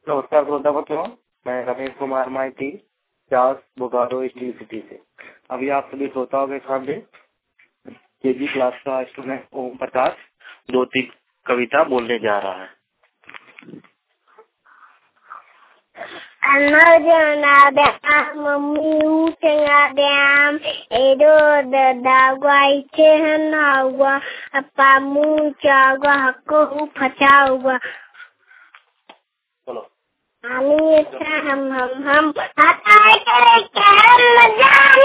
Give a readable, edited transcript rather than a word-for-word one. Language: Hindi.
नमस्कार श्रोता बच्चों, मैं रमेश कुमार माइती चास बोकारो स्टील सिटी से अभी आप सभी श्रोताओं के सामने केजी क्लास का स्टूडेंट ओम प्रकाश 2-3 कविता बोलने जा रहा है। हम